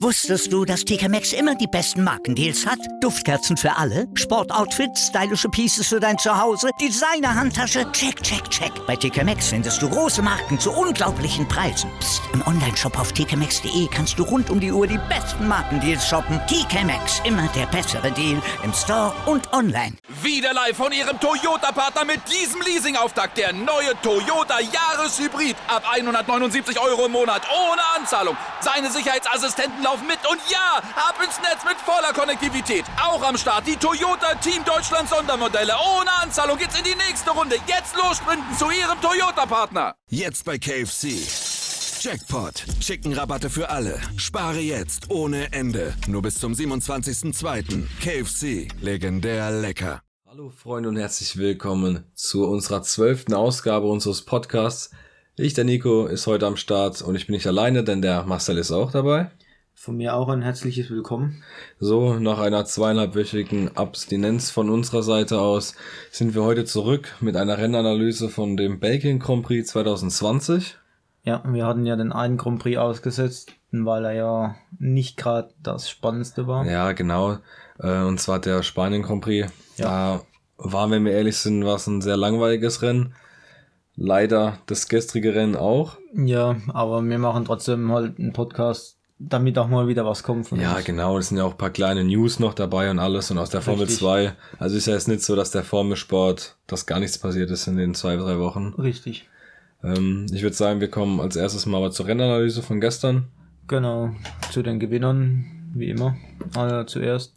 Wusstest du, dass TK Maxx immer die besten Markendeals hat? Duftkerzen für alle, Sportoutfits, stylische Pieces für dein Zuhause, Designer-Handtasche, check, check, check. Bei TK Maxx findest du große Marken zu unglaublichen Preisen. Psst. Im Onlineshop auf tkmaxx.de kannst du rund um die Uhr die besten Markendeals shoppen. TK Maxx, immer der bessere Deal im Store und online. Wieder live von Ihrem Toyota-Partner mit diesem Leasing-Auftakt. Der neue Toyota Jahreshybrid. Ab 179 € im Monat. Ohne Anzahlung. Seine Sicherheitsassistenten laufen mit. Und ja, ab ins Netz mit voller Konnektivität. Auch am Start die Toyota Team Deutschland Sondermodelle. Ohne Anzahlung geht's in die nächste Runde. Jetzt los sprinten zu Ihrem Toyota-Partner. Jetzt bei KFC. Jackpot. Chicken-Rabatte für alle. Spare jetzt ohne Ende. Nur bis zum 27.02. KFC. Legendär lecker. Hallo Freunde und herzlich willkommen zu unserer 12. Ausgabe unseres Podcasts. Ich, der Nico, ist heute am Start und ich bin nicht alleine, denn der Marcel ist auch dabei. Von mir auch ein herzliches Willkommen. So, nach einer 2,5-wöchigen Abstinenz von unserer Seite aus sind wir heute zurück mit einer Rennanalyse von dem Belgien Grand Prix 2020. Ja, wir hatten ja den einen Grand Prix ausgesetzt, weil er ja nicht gerade das Spannendste war. Ja, genau. Und zwar der Spanien Grand Prix. Ja. Da war, wenn wir ehrlich sind, war es ein sehr langweiliges Rennen. Leider das gestrige Rennen auch. Ja, aber wir machen trotzdem halt einen Podcast, damit auch mal wieder was kommt von uns. Ja, genau. Es sind ja auch ein paar kleine News noch dabei und alles und aus der Formel 2. Also ist ja jetzt nicht so, dass der Formelsport, dass gar nichts passiert ist in den 2-3 Wochen. Richtig. Ich würde sagen, wir kommen als erstes mal zur Rennanalyse von gestern. Genau, zu den Gewinnern, wie immer. Zuerst.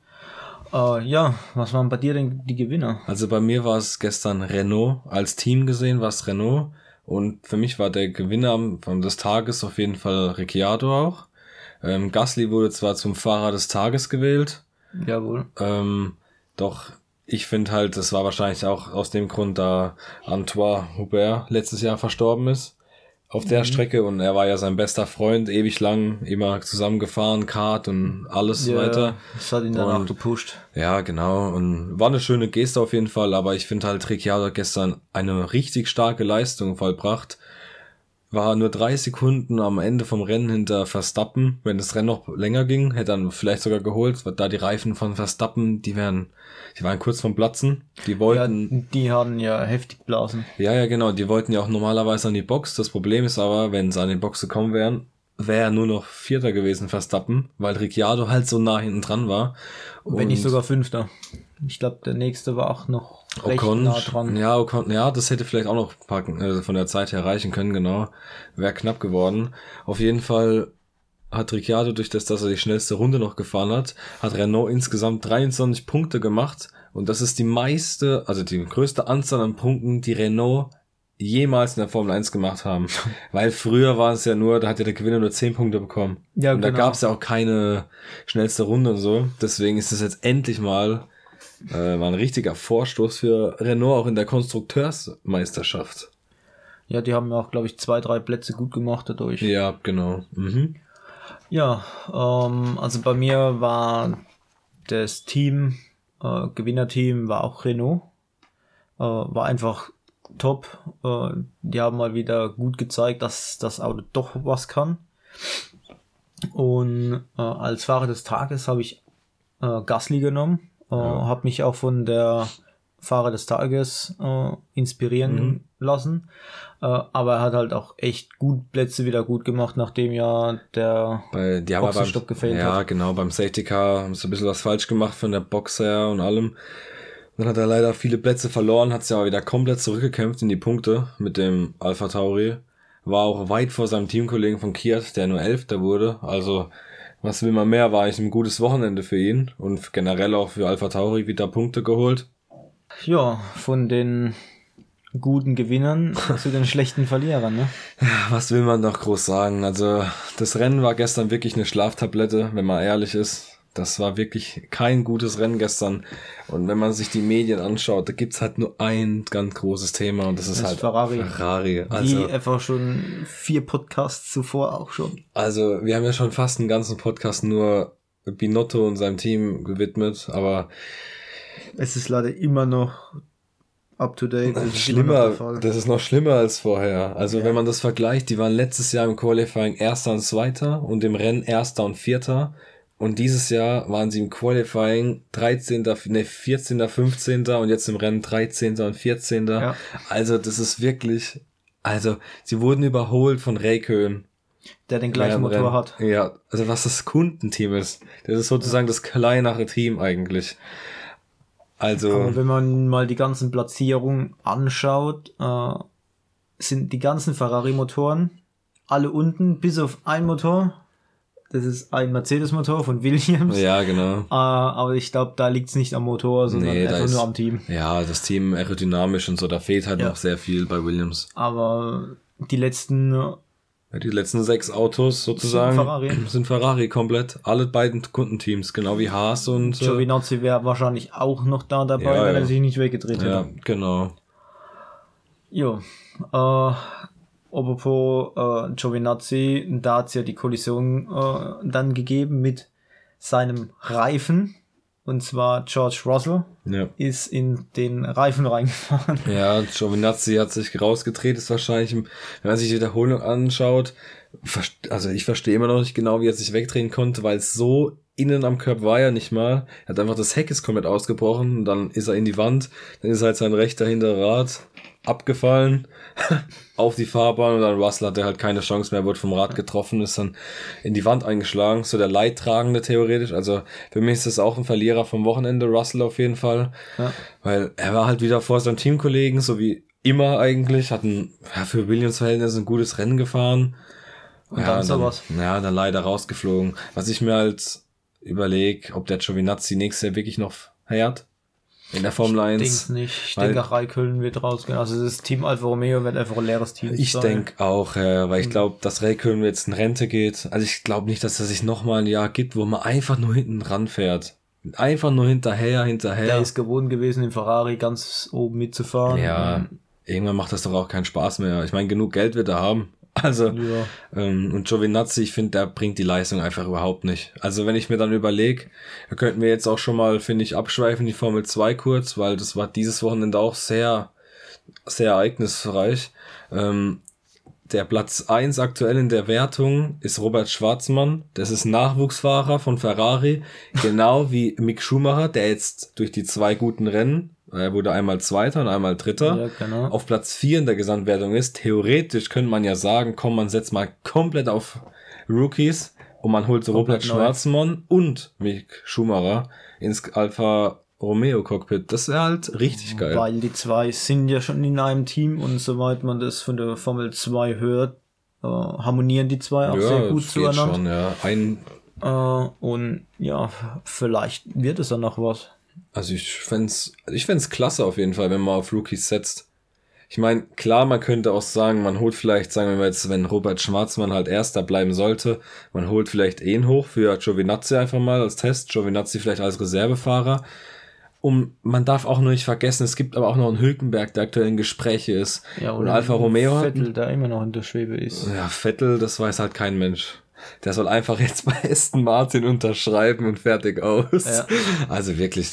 Ja, was waren bei dir denn die Gewinner? Also bei mir war es gestern Renault. Als Team gesehen war es Renault. Und für mich war der Gewinner des Tages auf jeden Fall Ricciardo auch. Gasly wurde zwar zum Fahrer des Tages gewählt. Jawohl. Doch ich finde halt, das war wahrscheinlich auch aus dem Grund, da Antoine Hubert letztes Jahr verstorben ist auf der Strecke und er war ja sein bester Freund, ewig lang, immer zusammengefahren, Kart und alles weiter. Das hat ihn dann auch gepusht. Ja, genau, und war eine schöne Geste auf jeden Fall, aber ich finde halt, Ricciardo hat gestern eine richtig starke Leistung vollbracht. War nur 3 Sekunden am Ende vom Rennen hinter Verstappen. Wenn das Rennen noch länger ging, hätte er vielleicht sogar geholt, da die Reifen von Verstappen, die waren kurz vom Platzen. Die wollten... Ja, die hatten ja heftig blasen. Ja, genau, die wollten ja auch normalerweise an die Box. Das Problem ist aber, wenn sie an die Box gekommen wären, wäre er nur noch Vierter gewesen, Verstappen, weil Ricciardo halt so nah hinten dran war. Wenn nicht sogar Fünfter. Ich glaube, der nächste war auch noch recht nah dran. Ja, Ocon, ja, das hätte vielleicht auch noch von der Zeit her reichen können, genau. Wäre knapp geworden. Auf jeden Fall hat Ricciardo, durch das, dass er die schnellste Runde noch gefahren hat Renault insgesamt 23 Punkte gemacht. Und das ist die größte Anzahl an Punkten, die Renault jemals in der Formel 1 gemacht haben. Weil früher war es ja nur, da hat ja der Gewinner nur 10 Punkte bekommen. Ja, und da gab es ja auch keine schnellste Runde und so. Deswegen ist es jetzt endlich mal war ein richtiger Vorstoß für Renault auch in der Konstrukteursmeisterschaft. Ja, die haben ja auch, glaube ich, 2-3 Plätze gut gemacht dadurch. Ja, genau. Mhm. Ja, also bei mir war das Team, Gewinnerteam war auch Renault. War einfach top. Die haben mal wieder gut gezeigt, dass das Auto doch was kann. Und als Fahrer des Tages habe ich Gasly genommen. Habe mich auch von der Fahrer des Tages inspirieren lassen. Aber er hat halt auch echt Plätze wieder gut gemacht, nachdem ja der Boxenstopp gefehlt hat. Ja, genau, beim Safety Car haben sie ein bisschen was falsch gemacht von der Box her und allem. Dann hat er leider viele Plätze verloren, hat sich aber wieder komplett zurückgekämpft in die Punkte mit dem AlphaTauri. War auch weit vor seinem Teamkollegen von Kiat, der nur 11. wurde. Also was will man mehr, war eigentlich ein gutes Wochenende für ihn und generell auch für AlphaTauri wieder Punkte geholt. Ja, von den guten Gewinnern zu den schlechten Verlierern, ne? Ja, was will man noch groß sagen? Also das Rennen war gestern wirklich eine Schlaftablette, wenn man ehrlich ist. Das war wirklich kein gutes Rennen gestern. Und wenn man sich die Medien anschaut, da gibt's halt nur ein ganz großes Thema und das ist halt Ferrari. Also, wie einfach schon 4 Podcasts zuvor auch schon. Also wir haben ja schon fast einen ganzen Podcast nur Binotto und seinem Team gewidmet, aber es ist leider immer noch up to date. Das ist immer noch Schlimmer, der Fall. das ist noch schlimmer als vorher. Also wenn man das vergleicht, die waren letztes Jahr im Qualifying Erster und Zweiter und im Rennen Erster und Vierter. Und dieses Jahr waren sie im Qualifying 14., 15. und jetzt im Rennen 13. und 14. Ja. Also das ist wirklich, also sie wurden überholt von Räikkönen. Der den gleichen Während Motor Rennen. hat. Ja, also was das Kundenteam ist. Das ist sozusagen das kleinere Team eigentlich. Also, Aber wenn man mal die ganzen Platzierungen anschaut, sind die ganzen Ferrari-Motoren alle unten, bis auf ein Motor. Das ist ein Mercedes-Motor von Williams. ja, genau. Aber ich glaube, da liegt es nicht am Motor, sondern Nee, da einfach ist- nur am Team. Ja, das Team aerodynamisch und so, da fehlt halt Ja. noch sehr viel bei Williams. Aber die letzten Ja, die letzten 6 Autos sozusagen sind Ferrari komplett. Alle beiden Kundenteams, genau wie Haas und Giovinazzi wäre wahrscheinlich auch noch da dabei, Ja, wenn ja. er sich nicht weggedreht hätte. ja, genau. Jo. Apropos Giovinazzi, da hat es ja die Kollision dann gegeben mit seinem Reifen. Und zwar George Russell Ja. ist in den Reifen reingefahren. Ja, Giovinazzi hat sich rausgedreht, ist wahrscheinlich, wenn man sich die Wiederholung anschaut, also ich verstehe immer noch nicht genau, wie er sich wegdrehen konnte, weil es so innen am Curb war ja nicht mal. Er hat einfach, das Heck ist komplett ausgebrochen, und dann ist er in die Wand, dann ist halt sein rechter hintere Rad abgefallen auf die Fahrbahn und dann Russell hatte halt keine Chance mehr, wurde vom Rad getroffen, ist dann in die Wand eingeschlagen, so der Leidtragende theoretisch. Also für mich ist das auch ein Verlierer vom Wochenende, Russell auf jeden Fall, Ja. weil er war halt wieder vor seinem Teamkollegen, so wie immer eigentlich, hat für Williams Verhältnisse ein gutes Rennen gefahren. Und dann sowas. Ja, dann leider rausgeflogen. Was ich mir halt überlege, ob der Giovinazzi nächstes Jahr wirklich noch fährt in der Formel 1. Ich denke nicht. Ich weil- denke, auch Raikkonen wird rausgehen. Also das Team Alfa Romeo wird einfach ein leeres Team Ich sein. denke auch, weil ich glaube, dass Räikkönen jetzt in Rente geht. Also ich glaube nicht, dass er sich nochmal ein Jahr gibt, wo man einfach nur hinten ran fährt. Einfach nur hinterher. Der ist gewohnt gewesen, im Ferrari ganz oben mitzufahren. Ja, irgendwann macht das doch auch keinen Spaß mehr. Ich meine, genug Geld wird er haben. Also, Ja. und Giovinazzi, ich finde, der bringt die Leistung einfach überhaupt nicht. Also, wenn ich mir dann überlege, da könnten wir jetzt auch schon mal, finde ich, abschweifen, die Formel 2 kurz, weil das war dieses Wochenende auch sehr, sehr ereignisreich. Der Platz 1 aktuell in der Wertung ist Robert Schwarzmann. Das ist Nachwuchsfahrer von Ferrari, genau wie Mick Schumacher, der jetzt durch die 2 guten Rennen, er wurde einmal Zweiter und einmal Dritter, Ja, genau. auf Platz 4 in der Gesamtwertung ist. Theoretisch könnte man ja sagen, komm, man setzt mal komplett auf Rookies und man holt so Robert Komplett neu. Schwarzmann und Mick Schumacher ins Alfa Romeo Cockpit. Das wäre halt richtig geil. Weil die zwei sind ja schon in einem Team und soweit man das von der Formel 2 hört, harmonieren die zwei auch sehr gut das geht zueinander. schon, ja. Und ja, vielleicht wird es dann noch was. Also ich fänd's klasse auf jeden Fall, wenn man auf Rookies setzt. Ich meine, klar, man könnte auch sagen, man holt vielleicht, sagen wir jetzt, wenn Robert Schwarzmann halt Erster bleiben sollte, man holt vielleicht ihn hoch für Giovinazzi einfach mal als Test, Giovinazzi vielleicht als Reservefahrer. Man darf auch nur nicht vergessen, es gibt aber auch noch einen Hülkenberg, der aktuell in Gespräche ist. Ja, und Alfa Romeo hat... Vettel, der immer noch in der Schwebe ist. Ja, Vettel, das weiß halt kein Mensch. Der soll einfach jetzt bei Aston Martin unterschreiben und fertig aus. Ja. Also wirklich,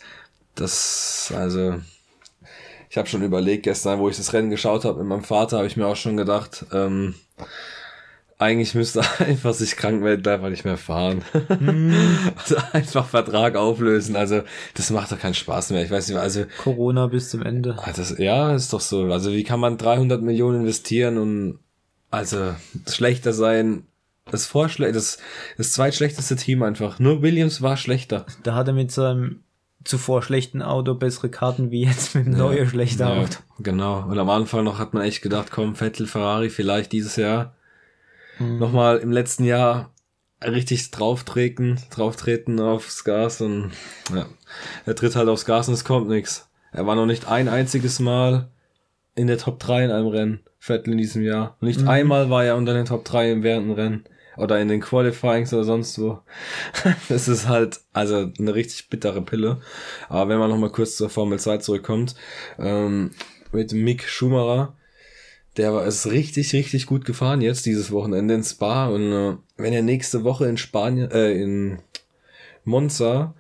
also ich habe schon überlegt gestern, wo ich das Rennen geschaut habe mit meinem Vater, habe ich mir auch schon gedacht, eigentlich müsste er einfach sich krank melden, einfach nicht mehr fahren. Also einfach Vertrag auflösen, also das macht doch keinen Spaß mehr. Ich weiß nicht, also Corona bis zum Ende. ja, ist doch so. Also wie kann man 300 Millionen investieren und also schlechter sein? Das zweitschlechteste Team einfach. Nur Williams war schlechter. Da hat er mit seinem zuvor schlechten Auto bessere Karten wie jetzt mit dem neuen schlechten Ja, Auto. genau. Und am Anfang noch hat man echt gedacht, komm, Vettel, Ferrari, vielleicht dieses Jahr. Nochmal im letzten Jahr richtig drauftreten aufs Gas und ja, er tritt halt aufs Gas und es kommt nichts. Er war noch nicht ein einziges Mal in der Top 3 in einem Rennen, Vettel in diesem Jahr. Nicht einmal war er unter den Top 3 während dem Rennen oder in den Qualifyings oder sonst wo. Das ist halt also eine richtig bittere Pille. Aber wenn man nochmal kurz zur Formel 2 zurückkommt, mit Mick Schumacher, der ist richtig, richtig gut gefahren jetzt dieses Wochenende in Spa und wenn er nächste Woche in Spanien, in Monza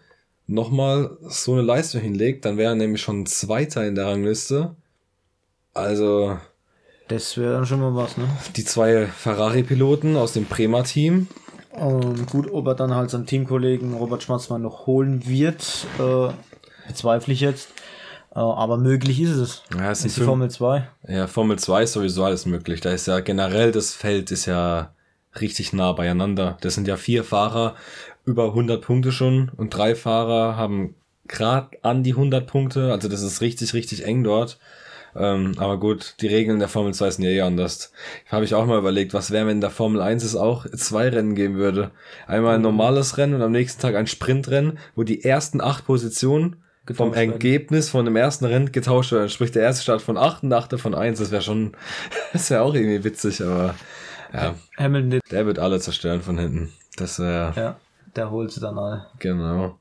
nochmal so eine Leistung hinlegt, dann wäre er nämlich schon Zweiter in der Rangliste. Also Das wäre dann schon mal was, ne? die 2 Ferrari-Piloten aus dem Prema-Team. Gut, ob er dann halt seinen Teamkollegen Robert Schwarzmann noch holen wird, bezweifle ich jetzt. Aber möglich ist es. Ja, es ist sind die Formel 2. Ja, Formel 2 ist sowieso alles möglich. Da ist ja generell, das Feld ist ja richtig nah beieinander. Das sind ja 4 Fahrer, über 100 Punkte schon, und 3 Fahrer haben gerade an die 100 Punkte. Also das ist richtig, richtig eng dort. Aber gut, die Regeln der Formel 2 sind ja eh anders. Habe ich auch mal überlegt, was wäre, wenn in der Formel 1 es auch 2 Rennen geben würde. Einmal ein normales Rennen und am nächsten Tag ein Sprintrennen, wo die ersten 8 Positionen vom Ergebnis von dem ersten Rennen getauscht werden. Sprich, der erste Start von 8 und der 8. von 1. Das wäre auch irgendwie witzig, aber ja. Hamilton, Der wird alle zerstören von hinten. Das wäre... Ja, der holt sie dann alle. Genau.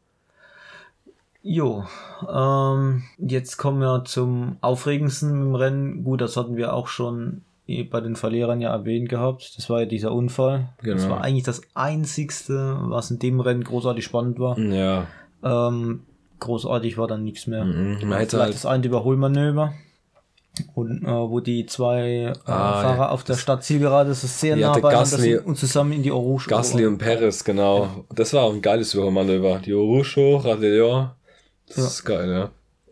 Jo, jetzt kommen wir zum Aufregendsten im Rennen. Gut, das hatten wir auch schon bei den Verlierern ja erwähnt gehabt. Das war ja dieser Unfall. Genau. Das war eigentlich das Einzigste, was in dem Rennen großartig spannend war. Ja. Großartig war dann nichts mehr. Man hätte Vielleicht halt das eine Überholmanöver. Und wo die 2 Fahrer auf der Stadtzielgerade so sehr nah beieinander sind und zusammen in die Eau Rouge. Gasly und Perez, genau. Ja. Das war auch ein geiles Überholmanöver. Die Eau Rouge, Radillon. Das ist geil, ja.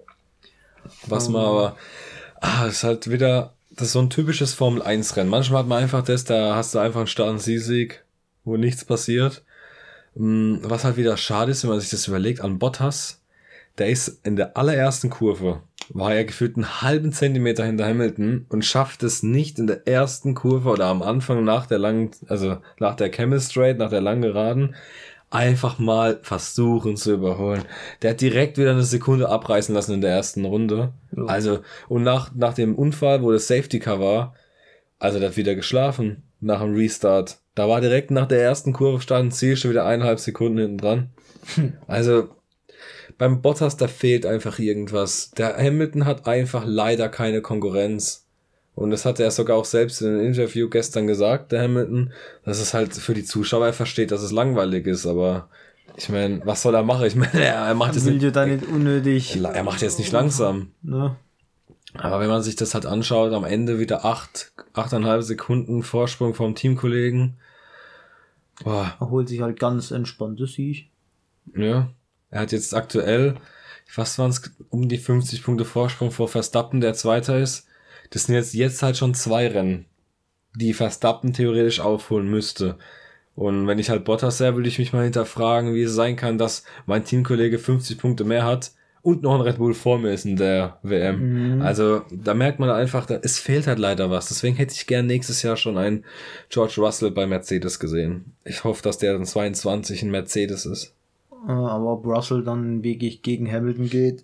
Was man aber... das ist halt wieder... Das ist so ein typisches Formel-1-Rennen. Manchmal hat man einfach da hast du einfach einen Start- und Zielsieg, wo nichts passiert. Was halt wieder schade ist, wenn man sich das überlegt, an Bottas, der ist in der allerersten Kurve, war er gefühlt einen halben Zentimeter hinter Hamilton und schafft es nicht in der ersten Kurve oder am Anfang nach der Chemistrate, nach der langen Geraden, einfach mal versuchen zu überholen. Der hat direkt wieder eine Sekunde abreißen lassen in der ersten Runde. Ja. Also, und nach dem Unfall, wo das Safety Car war, also der hat wieder geschlafen nach dem Restart. Da war direkt nach der ersten Kurve Start Ziel schon wieder 1,5 Sekunden hinten dran. Also, beim Bottas, da fehlt einfach irgendwas. Der Hamilton hat einfach leider keine Konkurrenz. Und das hat er sogar auch selbst in einem Interview gestern gesagt, der Hamilton, dass es halt für die Zuschauer, er versteht, dass es langweilig ist, aber ich meine, was soll er machen? Ich meine, er macht jetzt nicht unnötig. Er macht jetzt nicht langsam. Ne? Aber wenn man sich das halt anschaut, am Ende wieder 8,5 Sekunden Vorsprung vom Teamkollegen. Boah. Er holt sich halt ganz entspannt, das sehe ich. Ja, er hat jetzt aktuell, was waren es, um die 50 Punkte Vorsprung vor Verstappen, der Zweiter ist. Das sind jetzt halt schon 2 Rennen, die Verstappen theoretisch aufholen müsste. Und wenn ich halt Bottas wäre, würde ich mich mal hinterfragen, wie es sein kann, dass mein Teamkollege 50 Punkte mehr hat und noch ein Red Bull vor mir ist in der WM. Mhm. Also da merkt man einfach, es fehlt halt leider was. Deswegen hätte ich gern nächstes Jahr schon einen George Russell bei Mercedes gesehen. Ich hoffe, dass der dann 22 in Mercedes ist. Aber ob Russell dann wirklich gegen Hamilton geht,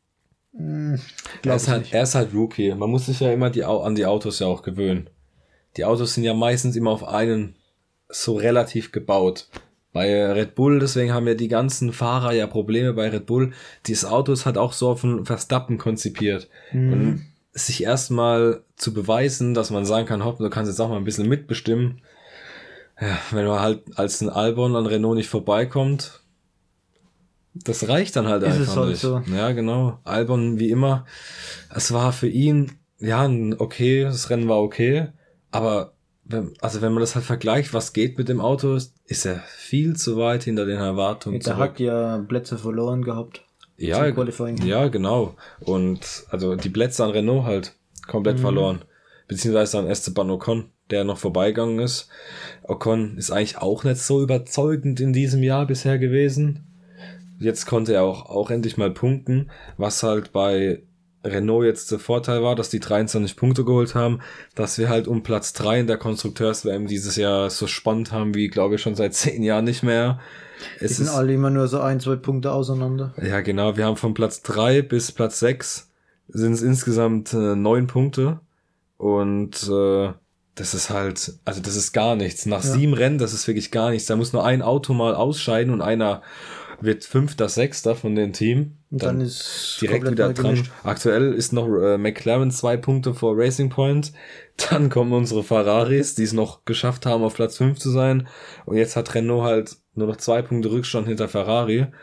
er ist halt Rookie. Man muss sich ja immer an die Autos ja auch gewöhnen. Die Autos sind ja meistens immer auf einen so relativ gebaut. Bei Red Bull, deswegen haben ja die ganzen Fahrer ja Probleme bei Red Bull. Dieses Auto ist halt auch so auf einen Verstappen konzipiert. Und sich erstmal zu beweisen, dass man sagen kann, hopp, du kannst jetzt auch mal ein bisschen mitbestimmen. Ja, wenn man halt als ein Albon an Renault nicht vorbeikommt, das reicht dann halt einfach halt nicht. So. Ja, genau. Albon wie immer. Es war für ihn, ja, okay, das Rennen war okay, aber wenn man das halt vergleicht, was geht mit dem Auto, ist er viel zu weit hinter den Erwartungen zurück. Der hat ja Plätze verloren gehabt. Ja, genau. Und also die Plätze an Renault halt komplett verloren. Beziehungsweise an Esteban Ocon, der noch vorbeigegangen ist. Ocon ist eigentlich auch nicht so überzeugend in diesem Jahr bisher gewesen. Jetzt konnte er auch endlich mal punkten, was halt bei Renault jetzt der Vorteil war, dass die 23 Punkte geholt haben, dass wir halt um Platz 3 in der Konstrukteurs-WM dieses Jahr so spannend haben, wie glaube ich schon seit 10 Jahren nicht mehr. Die sind alle immer nur so 1-2 Punkte auseinander. Ja genau, wir haben von Platz 3 bis Platz 6 sind es insgesamt 9 Punkte und das ist halt, also das ist gar nichts. Nach 7 Rennen, das ist wirklich gar nichts. Da muss nur ein Auto mal ausscheiden und einer wird 5., 6. von dem Team. Und dann ist direkt wieder dran. Gemischt. Aktuell ist noch McLaren 2 Punkte vor Racing Point. Dann kommen unsere Ferraris, die es noch geschafft haben, auf Platz 5 zu sein. Und jetzt hat Renault halt nur noch 2 Punkte Rückstand hinter Ferrari.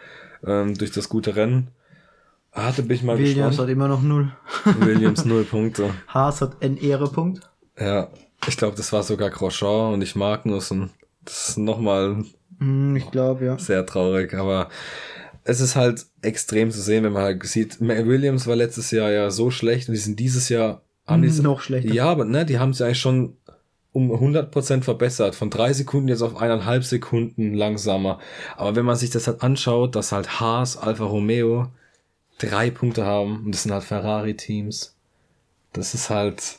durch das gute Rennen. Bin ich mal Williams gespannt. hat immer noch 0. Williams 0 Punkte. Haas hat einen Ehrepunkt. Ja, ich glaube, das war sogar Grosjean und nicht Magnussen. Das ist nochmal Ich glaube, ja. sehr traurig, aber es ist halt extrem zu sehen, wenn man halt sieht, Williams war letztes Jahr ja so schlecht und die sind dieses Jahr Noch schlechter. Ja, aber ne, die haben es eigentlich schon um 100% verbessert. Von 3 Sekunden jetzt auf 1,5 Sekunden langsamer. Aber wenn man sich das halt anschaut, dass halt Haas, Alfa Romeo 3 Punkte haben und das sind halt Ferrari-Teams. Das ist halt,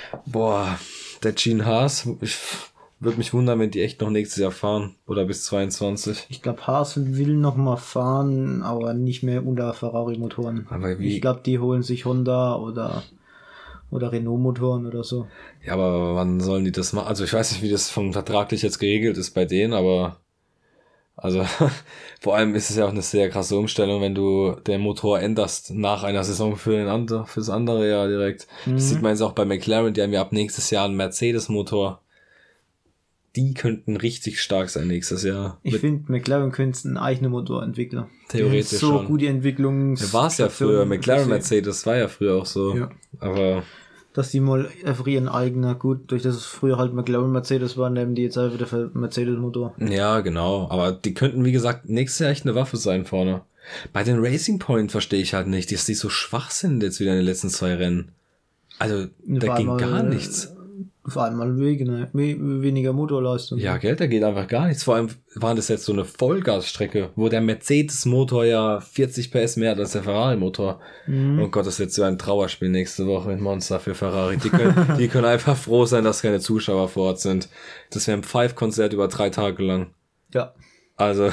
der Gene Haas, ich würde mich wundern, wenn die echt noch nächstes Jahr fahren oder bis 22. Ich glaube, Haas will noch mal fahren, aber nicht mehr unter Ferrari-Motoren. Aber wie? Ich glaube, die holen sich Honda oder Renault-Motoren oder so. Ja, aber wann sollen die das machen? Also ich weiß nicht, wie das vom vertraglich jetzt geregelt ist bei denen, aber also vor allem ist es ja auch eine sehr krasse Umstellung, wenn du den Motor änderst nach einer Saison fürs andere Jahr direkt. Das sieht man jetzt auch bei McLaren, die haben ja ab nächstes Jahr einen Mercedes-Motor. Die könnten richtig stark sein nächstes Jahr. Ich finde, McLaren könnte einen eigenen Motor entwickeln. Theoretisch so schon. gute Entwicklungs... Ja, war es ja früher. McLaren Mercedes war ja früher auch so. Ja. Aber dass die mal einfach ihren eigenen, gut, durch das es früher halt McLaren Mercedes war, nehmen die jetzt einfach wieder für Mercedes-Motor. ja, genau. Aber die könnten, wie gesagt, nächstes Jahr echt eine Waffe sein vorne. Bei den Racing Point verstehe ich halt nicht, dass die so schwach sind jetzt wieder in den letzten 2 Rennen. Also, da ging gar nichts. Vor allem mal weniger Motorleistung. Ja, gell, da geht einfach gar nichts. Vor allem waren das jetzt so eine Vollgasstrecke, wo der Mercedes-Motor ja 40 PS mehr hat als der Ferrari-Motor. Oh Gott, das wird so ein Trauerspiel nächste Woche mit Monza für Ferrari. Die können einfach froh sein, dass keine Zuschauer vor Ort sind. Das wäre ein Five-Konzert über 3 Tage lang. Ja. Also,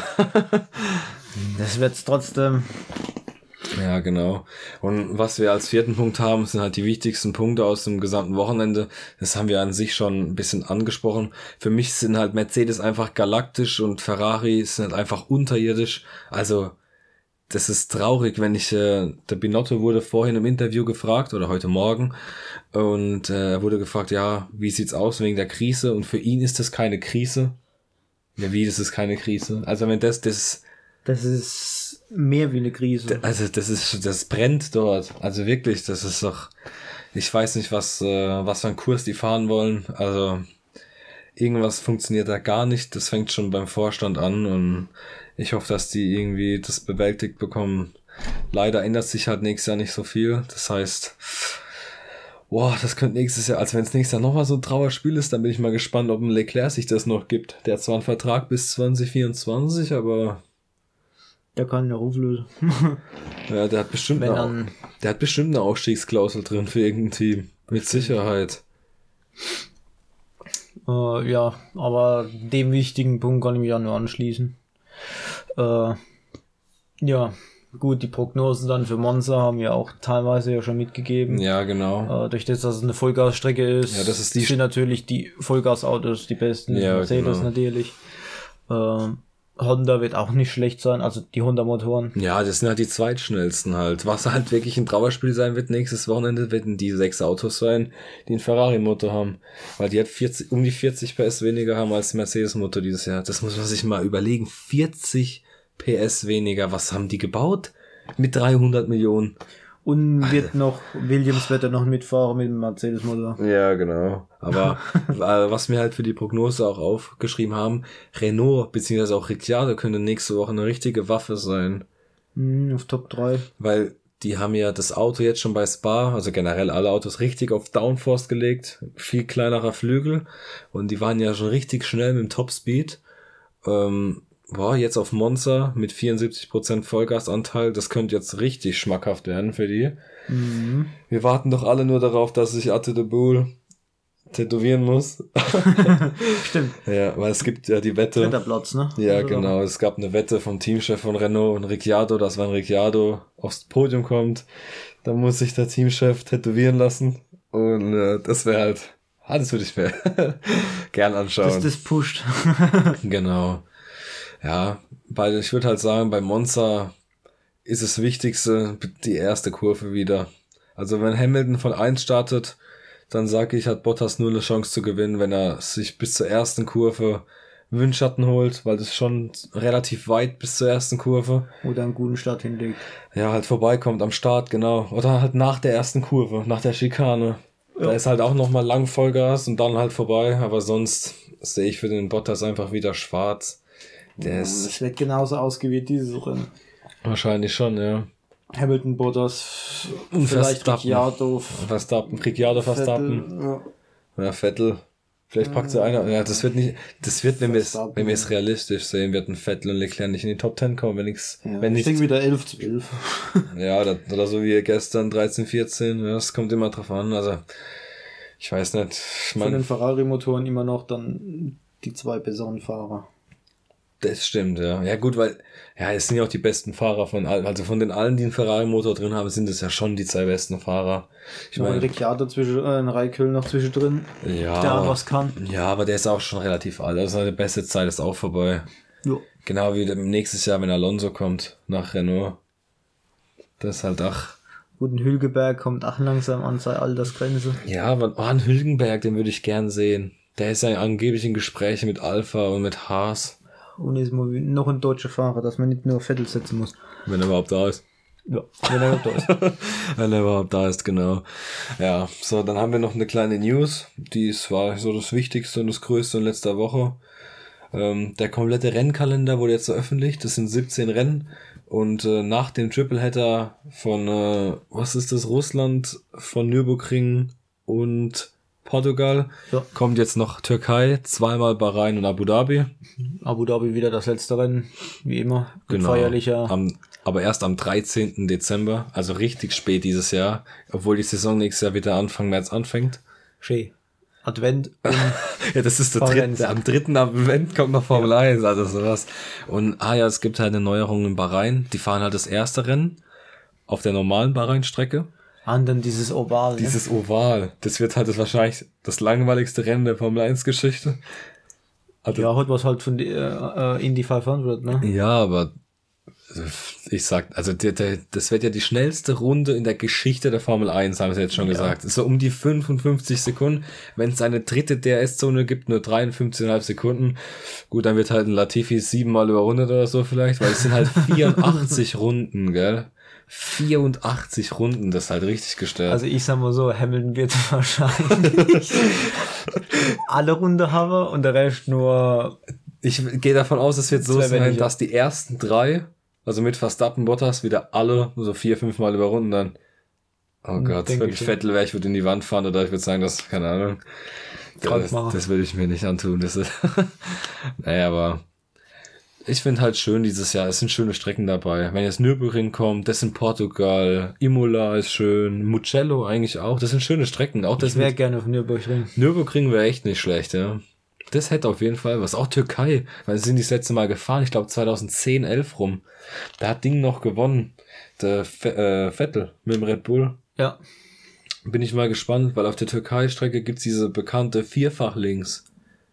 Das wird's trotzdem. ja, genau. Und was wir als 4. Punkt haben, sind halt die wichtigsten Punkte aus dem gesamten Wochenende. Das haben wir an sich schon ein bisschen angesprochen. Für mich sind halt Mercedes einfach galaktisch und Ferrari sind halt einfach unterirdisch. Also, das ist traurig, wenn der Binotto wurde vorhin im Interview gefragt, oder heute Morgen, und er wurde gefragt, ja, wie sieht's aus wegen der Krise? Und für ihn ist das keine Krise. Ja, wie, das ist keine Krise? Also, wenn das ist mehr wie eine Krise. Also das brennt dort. Also wirklich, das ist doch, ich weiß nicht, was für einen Kurs die fahren wollen. Also irgendwas funktioniert da gar nicht. Das fängt schon beim Vorstand an und ich hoffe, dass die irgendwie das bewältigt bekommen. Leider ändert sich halt nächstes Jahr nicht so viel. Das heißt, das könnte nächstes Jahr, also wenn es nächstes Jahr nochmal so ein Trauerspiel ist, dann bin ich mal gespannt, ob ein Leclerc sich das noch gibt. Der hat zwar einen Vertrag bis 2024, aber der kann ja auflösen. ja, der hat bestimmt eine Ausstiegsklausel drin für irgendein Team. Mit Sicherheit. Ja, aber dem wichtigen Punkt kann ich mich ja nur anschließen. Ja, gut, die Prognosen dann für Monza haben wir auch teilweise ja schon mitgegeben. Ja, genau. Durch das, dass es eine Vollgasstrecke ist, ja, das ist sind natürlich die Vollgasautos die besten. Ja, Mercedes genau. natürlich. Honda wird auch nicht schlecht sein, also die Honda-Motoren. Ja, das sind halt die zweitschnellsten halt. Was halt wirklich ein Trauerspiel sein wird nächstes Wochenende, werden die 6 Autos sein, die einen Ferrari-Motor haben. Weil die hat um die 40 PS weniger haben als Mercedes-Motor dieses Jahr. Das muss man sich mal überlegen. 40 PS weniger. Was haben die gebaut? Mit 300 Millionen. Und Williams wird dann noch mitfahren mit dem Mercedes-Motor. Ja, genau. Aber was wir halt für die Prognose auch aufgeschrieben haben, Renault bzw. auch Ricciardo könnte nächste Woche eine richtige Waffe sein. Auf Top 3. Weil die haben ja das Auto jetzt schon bei Spa, also generell alle Autos, richtig auf Downforce gelegt. Viel kleinerer Flügel. Und die waren ja schon richtig schnell mit dem Topspeed. Jetzt auf Monza mit 74% Vollgasanteil, das könnte jetzt richtig schmackhaft werden für die. Wir warten doch alle nur darauf, dass sich Atte de Boule tätowieren muss. Stimmt. Ja, weil es gibt ja die Wette. Wetterplatz, ne? Ja, also genau. Es gab eine Wette vom Teamchef von Renault und Ricciardo, dass wenn Ricciardo aufs Podium kommt, dann muss sich der Teamchef tätowieren lassen. Und das wäre halt, das würde ich mir gern anschauen. Das pusht. Genau. Ja, ich würde halt sagen, bei Monza ist das Wichtigste die erste Kurve wieder. Also wenn Hamilton von 1 startet, dann sage ich, hat Bottas nur eine Chance zu gewinnen, wenn er sich bis zur ersten Kurve Windschatten holt, weil das ist schon relativ weit bis zur ersten Kurve. Oder einen guten Start hinlegt. Ja, halt vorbeikommt am Start, genau. Oder halt nach der ersten Kurve, nach der Schikane. Ja. Da ist halt auch nochmal lang Vollgas und dann halt vorbei. Aber sonst sehe ich für den Bottas einfach wieder schwarz. Das wird genauso ausgewählt, dieses Rennen. Wahrscheinlich schon, ja. Hamilton, Bottas, und vielleicht Ricciardo. Verstappen. Ja, Vettel. Vielleicht packt sie einer. Ja, das wird, wenn wir es realistisch sehen, wird ein Vettel und Leclerc nicht in die Top 10 kommen, ich denke wieder 11, 12. Ja, oder so wie gestern 13, 14. Ja, das kommt immer drauf an. Also, ich weiß nicht. Von den Ferrari-Motoren immer noch dann die 2 besseren Fahrer. Das stimmt, ja. Ja, gut, weil, ja, es sind ja auch die besten Fahrer von allen. Also von den allen, die einen Ferrari-Motor drin haben, sind es ja schon die 2 besten Fahrer. Ich meine, Ricciardo Raikkonen noch zwischendrin. Ja. Der was kann. Ja, aber der ist auch schon relativ alt. Also seine beste Zeit ist auch vorbei. Ja. Genau wie nächstes Jahr, wenn Alonso kommt, nach Renault. Das ist halt auch. Gut, ein Hülkenberg kommt auch langsam an seine Altersgrenze. Ja, aber ein Hülkenberg, den würde ich gern sehen. Der ist ja angeblich in Gesprächen mit Alpha und mit Haas. Und ist mal noch ein deutscher Fahrer, dass man nicht nur Vettel setzen muss. Wenn er überhaupt da ist. Ja, wenn er überhaupt da ist. Wenn er überhaupt da ist, genau. Ja, so, dann haben wir noch eine kleine News. War so das Wichtigste und das Größte in letzter Woche. Der komplette Rennkalender wurde jetzt veröffentlicht. Das sind 17 Rennen. Und nach dem Tripleheader von, was ist das, Russland, von Nürburgring und Portugal, kommt jetzt noch Türkei, 2-mal Bahrain und Abu Dhabi. Abu Dhabi wieder das letzte Rennen, wie immer. Genau. Feierlicher. Aber erst am 13. Dezember, also richtig spät dieses Jahr, obwohl die Saison nächstes Jahr wieder Anfang März anfängt. Schön. Advent. Ja, das ist der dritte. Am 3. Advent kommt noch Formel 1, also sowas. Und ja, es gibt halt eine Neuerung in Bahrain. Die fahren halt das erste Rennen auf der normalen Bahrain-Strecke. Und dann dieses Oval. Dieses Oval. Das wird halt wahrscheinlich das langweiligste Rennen der Formel 1-Geschichte. Also, ja, heute was halt von Indy 500, ne? Ja, aber ich sag, also das wird ja die schnellste Runde in der Geschichte der Formel 1, haben sie jetzt schon gesagt. So um die 55 Sekunden. Wenn es eine dritte DRS-Zone gibt, nur 53,5 Sekunden. Gut, dann wird halt ein Latifi 7-mal überrundet oder so vielleicht, weil es sind halt 84 Runden, gell? 84 Runden, das ist halt richtig gestört. Also ich sag mal so, Hamilton wird wahrscheinlich alle Runde haben und der Rest nur... Ich gehe davon aus, es wird so sein, dass die ersten 3, also mit Verstappen, Bottas, wieder alle so 4-5 Mal überrunden dann. Oh Gott, wenn ich Vettel wäre, ich würde in die Wand fahren oder ich würde sagen, das, keine Ahnung. Das will ich mir nicht antun. Das ist naja, aber ich finde halt schön dieses Jahr, es sind schöne Strecken dabei. Wenn jetzt Nürburgring kommt, das in Portugal, Imola ist schön, Mugello eigentlich auch, das sind schöne Strecken. Auch ich wäre gerne auf Nürburgring. Nürburgring wäre echt nicht schlecht, ja. Das hätte auf jeden Fall was. Auch Türkei, weil sie sind das letzte Mal gefahren, ich glaube 2010, 11 rum. Da hat Ding noch gewonnen, der Vettel mit dem Red Bull. Ja. Bin ich mal gespannt, weil auf der Türkei-Strecke gibt's diese bekannte Vierfach-Links.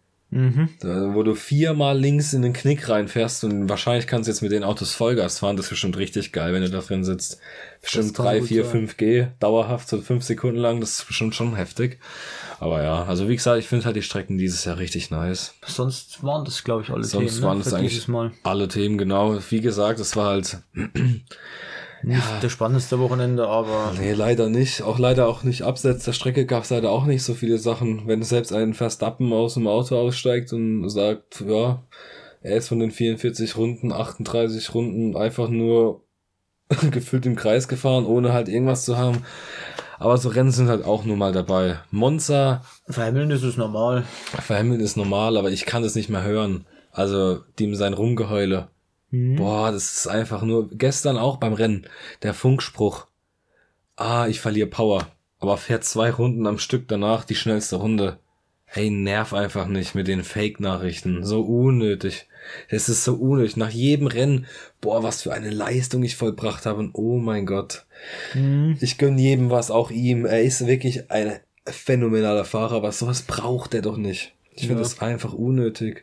Wo du 4-mal links in den Knick reinfährst und wahrscheinlich kannst du jetzt mit den Autos Vollgas fahren, das ist bestimmt richtig geil, wenn du da drin sitzt. Bestimmt 3, 4, 5G, dauerhaft, so 5 Sekunden lang, das ist bestimmt schon heftig. Aber ja, also wie gesagt, ich finde halt die Strecken dieses Jahr richtig nice. Sonst waren das, glaube ich, alle Themen. Sonst waren das eigentlich alle Themen, genau. Wie gesagt, es war halt... Nicht der spannendste Wochenende, aber... Nee, leider nicht. Leider auch nicht abseits der Strecke gab es leider auch nicht so viele Sachen. Wenn selbst ein Verstappen aus dem Auto aussteigt und sagt, ja, er ist von den 44 Runden, 38 Runden einfach nur gefühlt im Kreis gefahren, ohne halt irgendwas zu haben. Aber so Rennen sind halt auch nur mal dabei. Monza... Für Hamilton ist es normal. Für Hamilton ist normal, aber ich kann das nicht mehr hören. Also, dem sein Rumgeheule. Boah, das ist einfach nur, gestern auch beim Rennen, der Funkspruch, ich verliere Power, aber fährt 2 Runden am Stück danach die schnellste Runde. Hey, nerv einfach nicht mit den Fake-Nachrichten, so unnötig. Es ist so unnötig, nach jedem Rennen, boah, was für eine Leistung ich vollbracht habe und oh mein Gott. Ich gönne jedem was, auch ihm, er ist wirklich ein phänomenaler Fahrer, aber sowas braucht er doch nicht. Ich finde das einfach unnötig.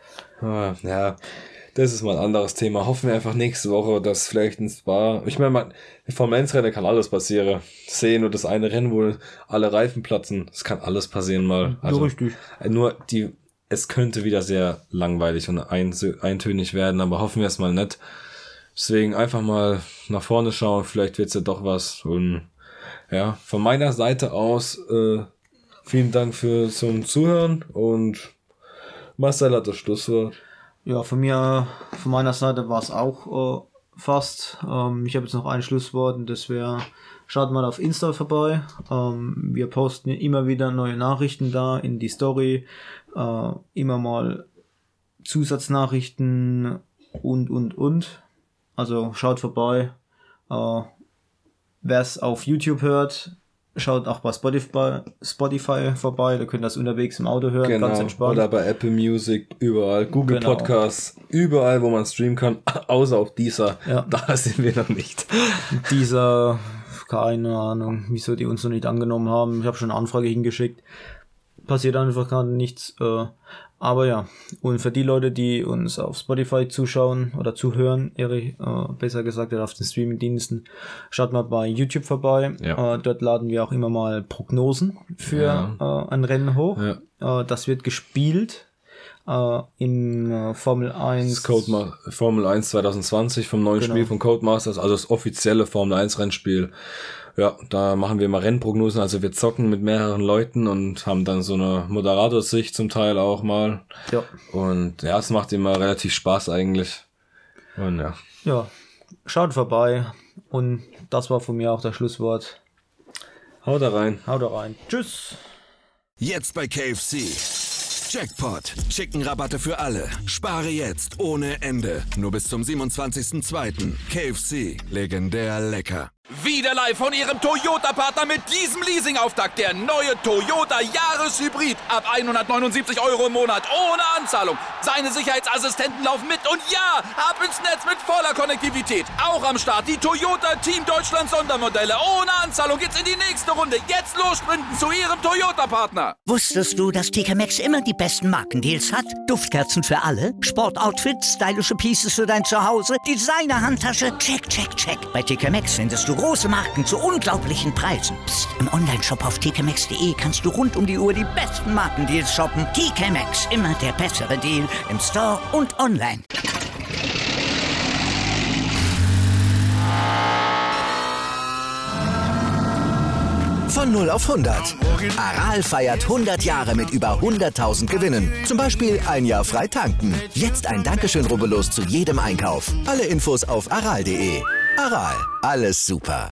Ja, das ist mal ein anderes Thema. Hoffen wir einfach nächste Woche, dass vielleicht ein Spa... Ich meine, vom Rennen kann alles passieren. Sehen nur das eine Rennen, wo alle Reifen platzen. Das kann alles passieren mal. Also, richtig. Nur die es könnte wieder sehr langweilig und eintönig werden, aber hoffen wir es mal nicht. Deswegen einfach mal nach vorne schauen, vielleicht wird's ja doch was. Und ja, von meiner Seite aus vielen Dank für zum Zuhören und Marcel hat das Schlusswort. Ja, von meiner Seite war es auch fast. Ich habe jetzt noch ein Schlusswort und das wäre, schaut mal auf Insta vorbei. Wir posten immer wieder neue Nachrichten da in die Story. Immer mal Zusatznachrichten und. Also schaut vorbei. Wer es auf YouTube hört, schaut auch bei Spotify vorbei. Da könnt ihr das unterwegs im Auto hören, genau. Ganz entspannt. Oder bei Apple Music, überall. Google Genau. Podcasts, überall, wo man streamen kann, außer auf dieser. Ja. Da sind wir noch nicht. Dieser, keine Ahnung, wieso die uns noch nicht angenommen haben. Ich habe schon eine Anfrage hingeschickt. Passiert einfach gerade nichts. Aber ja, und für die Leute, die uns auf Spotify zuschauen oder zuhören, besser gesagt, oder auf den Streamingdiensten, schaut mal bei YouTube vorbei. Ja. Dort laden wir auch immer mal Prognosen für ein Rennen hoch. Ja. Das wird gespielt in Formel 1. Formel 1 2020 vom neuen Genau. Spiel von Codemasters, also das offizielle Formel 1 Rennspiel. Ja, da machen wir mal Rennprognosen, also wir zocken mit mehreren Leuten und haben dann so eine Moderatorsicht zum Teil auch mal. Ja. Und ja, es macht immer relativ Spaß eigentlich. Und ja. Ja, schaut vorbei. Und das war von mir auch das Schlusswort. Haut da rein. Haut rein. Tschüss. Jetzt bei KFC. Jackpot. Chicken-Rabatte für alle. Spare jetzt ohne Ende. Nur bis zum 27.02. KFC. Legendär lecker. Wieder live von Ihrem Toyota-Partner mit diesem Leasing-Auftakt. Der neue Toyota Jahreshybrid. Ab 179 € im Monat. Ohne Anzahlung. Seine Sicherheitsassistenten laufen mit. Und ja, ab ins Netz mit voller Konnektivität. Auch am Start die Toyota Team Deutschland Sondermodelle. Ohne Anzahlung geht's in die nächste Runde. Jetzt los sprinten zu Ihrem Toyota-Partner. Wusstest du, dass TK Maxx immer die besten Markendeals hat? Duftkerzen für alle, Sportoutfits, stylische Pieces für dein Zuhause, Designer-Handtasche, check, check, check. Bei TK Maxx findest du große Marken zu unglaublichen Preisen. Psst. Im Onlineshop auf tkmaxx.de kannst du rund um die Uhr die besten Markendeals shoppen. TK Maxx, immer der bessere Deal im Store und online. Von 0 auf 100. Aral feiert 100 Jahre mit über 100.000 Gewinnen. Zum Beispiel ein Jahr frei tanken. Jetzt ein Dankeschön, rubbellos zu jedem Einkauf. Alle Infos auf aral.de. Aral, alles super.